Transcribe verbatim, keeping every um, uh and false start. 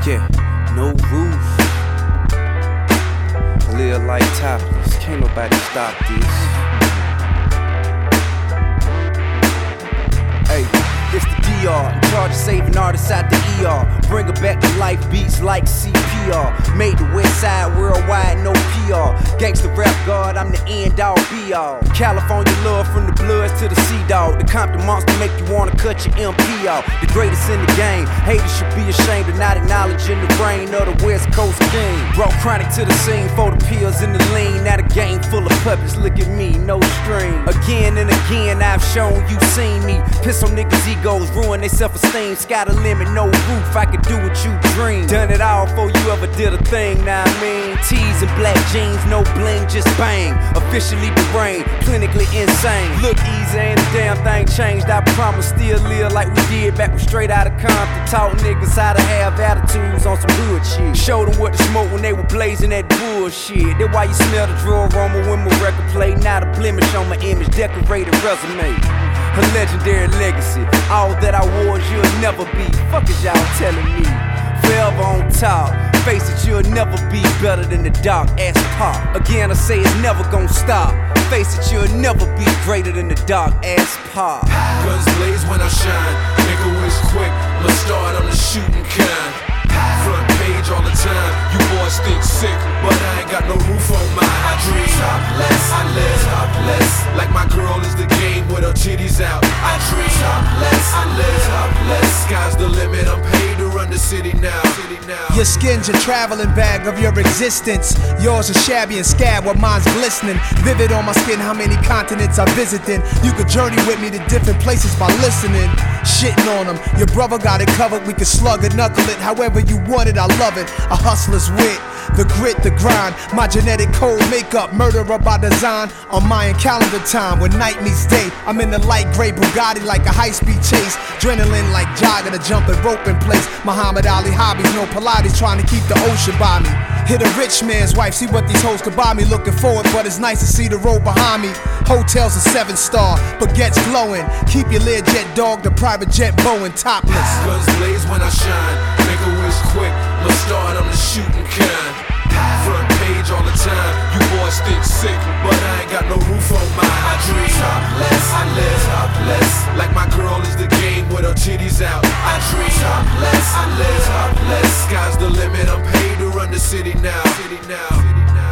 Yeah, no roof. Live like topless, can't nobody stop this. Hey, it's the D R, in charge of saving artists out the E R. Bring her back to life, beats like C P R. Made the West Side worldwide, no P R. Gangsta rap god, I'm the end all be all. California love from the Bloods to the Sea Dog. The Compton monster make you wanna cut your M P off. The greatest in the game, haters should be ashamed of not acknowledging the reign of the West Coast king. Brought chronic to the scene for the pills and the lean. Now the game full of puppets, look at me, no string. Again and again I've shown you seen me. Piss on niggas' egos, ruin their self-esteem. Sky the limit, no roof, I could do what you dream. Done it all before you ever did a thing, now I mean. Tees and black jeans, no bling, just bang. Officially deranged, clinically insane. Look easy, ain't a damn thing changed. I promise still live like we did back when straight out of Compton. Taught niggas how to have attitudes on some hood shit. Showed them what to smoke when they were blazing that bullshit. That's why you smell the draw aroma when my record play. Not a blemish on my image, decorated resume. A legendary legacy, all that I was you'll never be. Fuck is y'all telling me? Forever on top, face it, you'll never be better than the dark ass pop. Again I say it's never gonna stop. Face it, you'll never be greater than the dark ass pop. Guns blaze when I shine, make a wish quick, I'm a start, I'm the shooting kind. Front page all the time, you boys think sick, but I ain't got no roof on mine. I dream topless, I live topless, like my girl is the game with her titties out. I dream topless, I live topless, sky's the limit, I'm paid to run the city now. City now. Your skin's your traveling bag of your existence. Yours is shabby and scab while mine's glistening. Vivid on my skin, how many continents I visited. You could journey with me to different places by listening. Shitting on them, your brother got it covered. We can slug it, knuckle it, however you want it, I love it. A hustler's wit, the grit, the grind. My genetic code makeup, murderer by design. On Mayan calendar time, when night meets day, I'm in the light gray Bugatti like a high-speed chase. Adrenaline like jogging, a jumping rope in place. Muhammad Ali hobbies, no Pilates, trying to keep the ocean by me. Hit a rich man's wife, see what these hoes could buy me. Looking forward, but it's nice to see the road behind me. Hotels a seven star, baguettes glowing. Keep your Learjet dog, the private jet Boeing topless. Guns blaze when I shine, make a wish quick, I'm a start, I'm the shooting kind. Front page all the time, you boys think sick, but I ain't got no roof on mine. I dream topless, I live topless, like my girl is the game with her titties out. I dream topless, I live topless, sky's the limit, I'm paid to run the city now. City now. City now.